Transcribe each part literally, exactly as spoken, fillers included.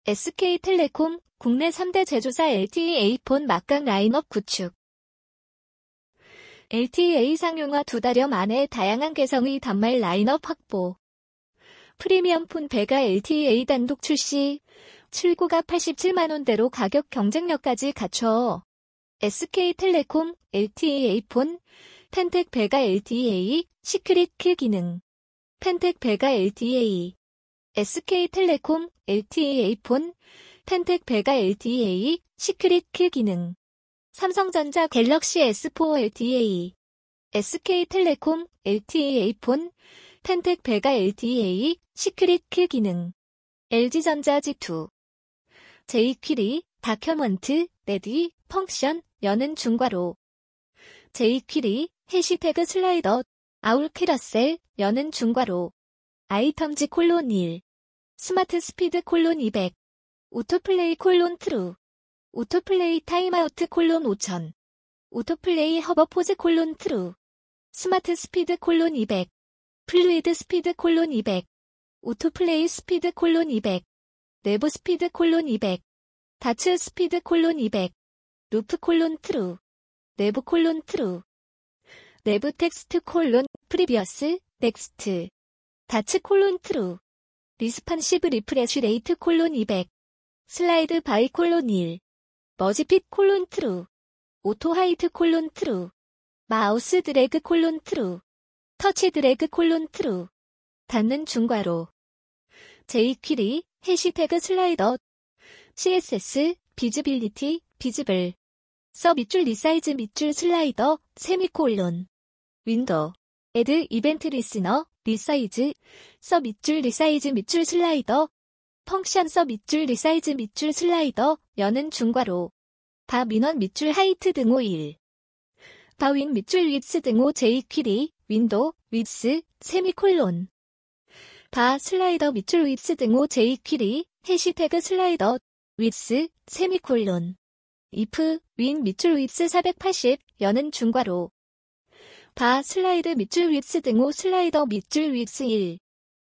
에스케이텔레콤, 국내 삼 대 제조사 엘티이에이 폰 막강 라인업 구축. 엘티이에이 상용화 두 달여 만에 다양한 개성의 단말 라인업 확보. 프리미엄 폰 베가 엘티이에이 단독 출시. 출고가 팔십칠만 원대로 가격 경쟁력까지 갖춰. 에스케이텔레콤, 엘티이에이 폰, 펜텍 베가 엘티이에이, 시크릿 키 기능. 펜텍 베가 엘티이에이. 에스케이텔레콤, 엘티이에이 폰, 펜텍 베가 엘티이에이, 시크릿 키 기능. 삼성전자 갤럭시 에스 포 엘티이에이. 에스케이텔레콤, 엘티이에이 폰, 펜텍 베가 엘티이에이, 시크릿 키 기능. 엘지전자 지 투. 제이퀴리, 다큐먼트, 레디, 펑션, 여는 중괄호. 제이퀴리, 해시태그 슬라이더, 아울 캐러셀, 여는 중괄호. 아이텀즈 콜론 일. 스마트 스피드 콜론 이백. 오토플레이 콜론 트루. 오토플레이 타임아우트 콜론 오천. 오토플레이 허버포즈 콜론 트루. 스마트 스피드 콜론 이백. 플루이드 스피드 콜론 이백. 오토플레이 스피드 콜론 이백. 내부 스피드 콜론 이백. 다츠 스피드 콜론 이백. 루프 콜론 트루. 내부 콜론 트루. 내부 텍스트 콜론 프리비어스 넥스트. 다츠 콜론 트루. 리스판시브 리프레쉬 레이트 콜론 이백. 슬라이드 바이 콜론 일. 머지핏 콜론 트루. 오토 하이트 콜론 트루. 마우스 드래그 콜론 트루. 터치 드래그 콜론 트루. 닫는 중괄호. 제이퀴리, 해시태그 슬라이더. 씨에스에스, 비즈빌리티, 비즈블. 서 밑줄 리사이즈 밑줄 슬라이더, 세미콜론. 윈도우. 애드 이벤트 리스너, 리사이즈. 서 밑줄 리사이즈 밑줄 슬라이더. 펑션 서 밑줄 리사이즈 밑줄 슬라이더, 여는 중괄호. 바 민원 밑줄 하이트 등호 일. 바윈 밑줄 윗스 등호 제이퀴리, 윈도우, 윗스, 세미콜론. 바 슬라이더 밑줄 윗스 등호 제이퀴리, 해시태그 슬라이더, 윗스, 세미콜론. if, 윈 밑줄 윗스 사백팔십, 여는 중괄호. 바 슬라이드 밑줄 윗스 등호 슬라이더 밑줄 윗스 일.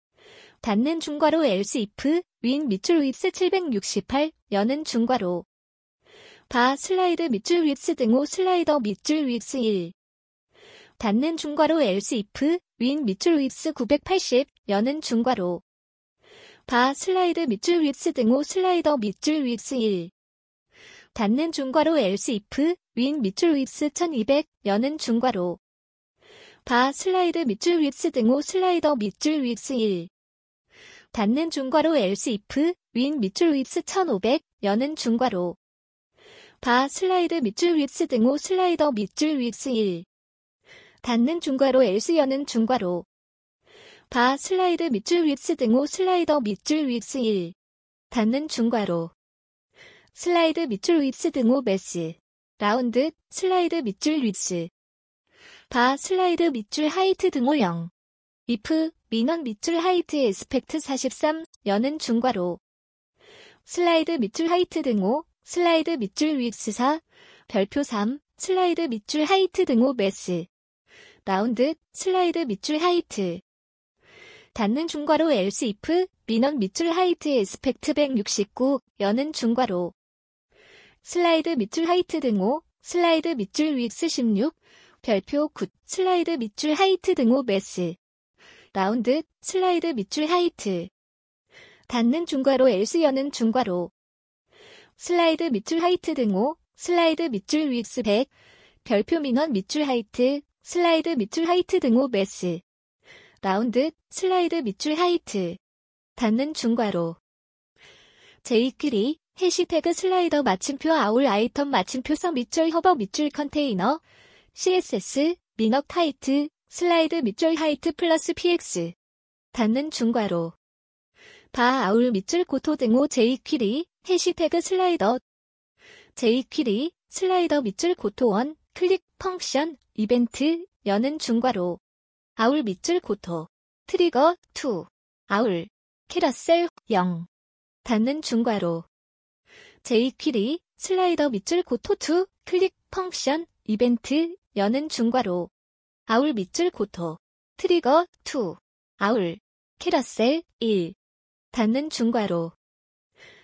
닫는 중괄호 else if, 윈 밑줄 윗스 칠백육십팔, 여는 중괄호. 바 슬라이드 밑줄 윗스 등호 슬라이더 밑줄 윗스 일. 닫는 중괄호 else if, 윈 밑줄 윗스 구백팔십, 여는 중괄호. 바 슬라이드 밑줄 윗스 등호 슬라이더 밑줄 윗스 일. 닫는 중괄호 else if, 윈 밑줄 윗스 천이백, 여는 중괄호. 바 슬라이드 밑줄 윗스 등호 슬라이더 밑줄 윗스 일. 닫는 중괄호 else if, 윈 밑줄 윗스 천오백, 여는 중괄호. 바 슬라이드 밑줄 윗스 등호 슬라이더 밑줄 윗스 일. 닫는 중괄호 else 여는 중괄호. 바 슬라이드 밑줄 윗스 등호 슬라이더 밑줄 윗스 일. 닫는 중괄호. 슬라이드 밑줄 윗스 등호 매스. 라운드, 슬라이드 밑줄 윗스. 바 슬라이드 밑줄 하이트 등호 영. if, 민원 밑줄 하이트 에스펙트 사십삼, 여는 중괄호. 슬라이드 밑줄 하이트 등호, 슬라이드 밑줄 윗스 사, 별표 삼, 슬라이드 밑줄 하이트 등호 매스. 라운드, 슬라이드 밑줄 하이트. 닫는 중괄호 else if, 민원 밑줄 하이트 에스펙트 백육십구, 여는 중괄호. 슬라이드 밑줄 하이트 등호, 슬라이드 밑줄 윗스 십육, 별표 구, 슬라이드 밑줄 하이트 등호 매스. 라운드, 슬라이드 밑줄 하이트. 닫는 중괄호 else 여는 중괄호. 슬라이드 밑줄 하이트 등호, 슬라이드 밑줄 윗스 백, 별표 민원 밑줄 하이트, 슬라이드 밑줄 하이트 등호 매스. 라운드, 슬라이드 밑줄 하이트. 닫는 중괄호. 제이퀴리, 해시태그 슬라이더 마침표 아울 아이템 마침표 서 밑줄 허버 밑줄 컨테이너. 씨에스에스, 민억 하이트, 슬라이드 밑줄 하이트 플러스 피엑스. 닫는 중괄호. 바 아울 밑줄 고토 등호 제이퀴리, 해시태그 슬라이더. 제이퀴리, 슬라이더 밑줄 고토 일, 클릭, 펑션, 이벤트, 여는 중괄호. 아울 밑줄 고토. 트리거, 이. 아울. 캐러셀, 영. 닫는 중괄호. 제이퀴리, 슬라이더 밑줄 고토 이, 클릭, 펑션, 이벤트, 여는 중괄호. 아울 밑줄 고토. 트리거, 이. 아울. 캐러셀, 일. 닫는 중괄호.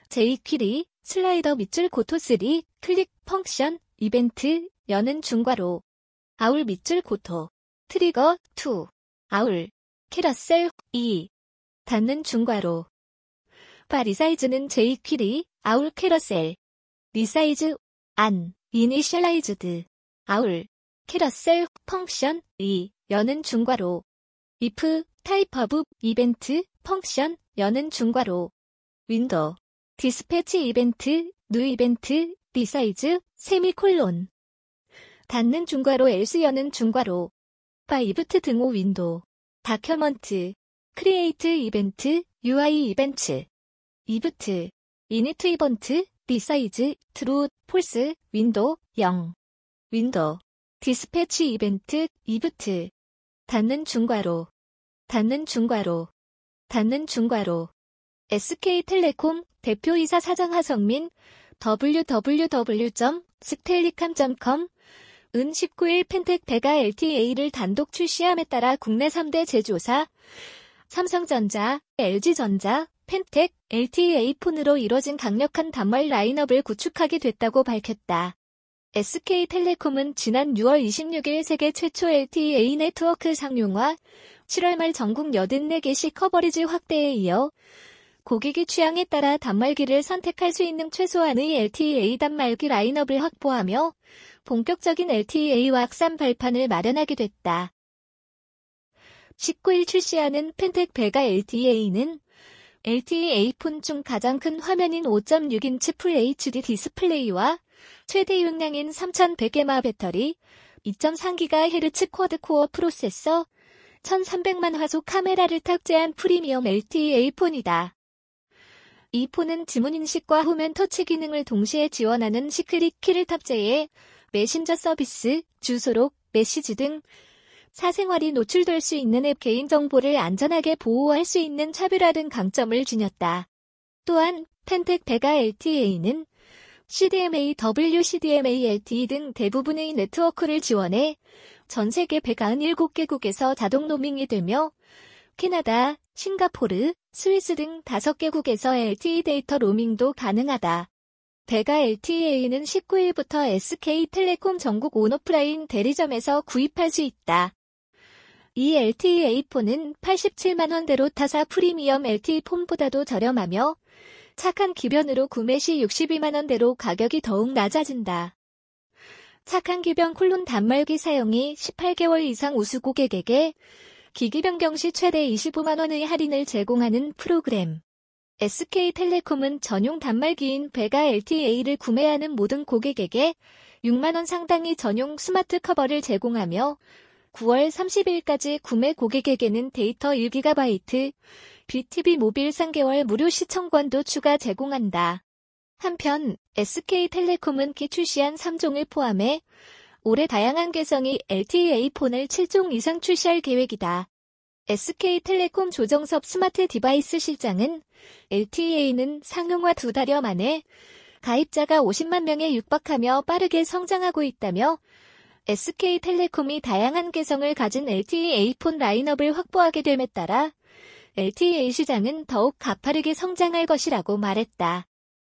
제이퀴리, 슬라이더 밑줄 고토 삼, 클릭 펑션, 이벤트, 여는 중괄호. 아울 밑줄 고토. 트리거 이, 아울. 캐러셀 이. 닫는 중괄호. 바 리사이즈는 제이퀴리, 아울 캐러셀. 리사이즈, 안, 이니셜라이즈드. 아울. 캐러셀, 펑션, 이, 여는 중괄호. if, 타입 오브, 이벤트, 펑션, 여는 중괄호. 윈도우. 디스패치 이벤트, 뉴 이벤트, 리사이즈, 세미콜론. 닫는 중괄호 else 여는 중괄호. 바 이브트 등호 윈도우. 다큐먼트. 크리에이트 이벤트, 유아이 이벤트. 이브트. 이니트 이번트, 리사이즈, 트루, 폴스, 윈도우, 영. 윈도우. 디스패치 이벤트, 이브트. 닫는 중괄호. 닫는 중괄호. 닫는 중괄호. 에스케이텔레콤 대표이사 사장 하성민 더블유 더블유 더블유 점 스텔리캄 점 컴 은 십구 일 펜텍 베가 엘티이를 단독 출시함에 따라 국내 삼 대 제조사 삼성전자, 엘지전자, 펜텍, 엘티이 폰으로 이뤄진 강력한 단말 라인업을 구축하게 됐다고 밝혔다. 에스케이텔레콤은 지난 유월 이십육일 세계 최초 엘티이 네트워크 상용화, 칠월 말 전국 여든네 개시 커버리지 확대에 이어 고객의 취향에 따라 단말기를 선택할 수 있는 최소한의 엘티이 단말기 라인업을 확보하며 본격적인 엘티이 확산 발판을 마련하게 됐다. 십구 일 출시하는 펜텍 베가 엘티이는 엘티이 폰 중 가장 큰 화면인 오 점 육 인치 풀 에이치디 디스플레이와 최대 용량인 삼천백 엠에이치 배터리, 이 점 삼 기가헤르츠 쿼드코어 프로세서, 천삼백만 화소 카메라를 탑재한 프리미엄 엘티이 폰이다. 이 폰은 지문인식과 후면 터치 기능을 동시에 지원하는 시크릿 키를 탑재해 메신저 서비스, 주소록, 메시지 등 사생활이 노출될 수 있는 앱 개인정보를 안전하게 보호할 수 있는 차별화된 강점을 지녔다. 또한 펜텍 베가 엘티이는 씨디엠에이, 더블유 씨디엠에이, 엘티이 등 대부분의 네트워크를 지원해 전 세계 백구십칠 개국에서 자동 로밍이 되며 캐나다, 싱가포르, 스위스 등 다섯 개국에서 엘티이 데이터 로밍도 가능하다. 베가 엘티이는 십구 일부터 에스케이텔레콤 전국 온오프라인 대리점에서 구입할 수 있다. 이 엘티이 폰은 팔십칠만 원대로 타사 프리미엄 엘티이 폰보다도 저렴하며 착한 기변으로 구매 시 육십이만 원대로 가격이 더욱 낮아진다. 착한 기변 콜론 단말기 사용이 십팔 개월 이상 우수 고객에게 기기 변경 시 최대 이십오만 원의 할인을 제공하는 프로그램. 에스케이텔레콤은 전용 단말기인 베가 엘티이를 구매하는 모든 고객에게 육만 원 상당의 전용 스마트 커버를 제공하며 구월 삼십일까지 구매 고객에게는 데이터 일 기가바이트, 비티비 모빌 삼 개월 무료 시청권도 추가 제공한다. 한편 에스케이텔레콤은 기 출시한 삼 종을 포함해 올해 다양한 개성의 엘티이 폰을 칠 종 이상 출시할 계획이다. 에스케이텔레콤 조정섭 스마트 디바이스 실장은 엘티이는 상용화 두 달여 만에 가입자가 오십만 명에 육박하며 빠르게 성장하고 있다며 에스케이텔레콤이 다양한 개성을 가진 엘티이 폰 라인업을 확보하게 됨에 따라 엘티이 시장은 더욱 가파르게 성장할 것이라고 말했다.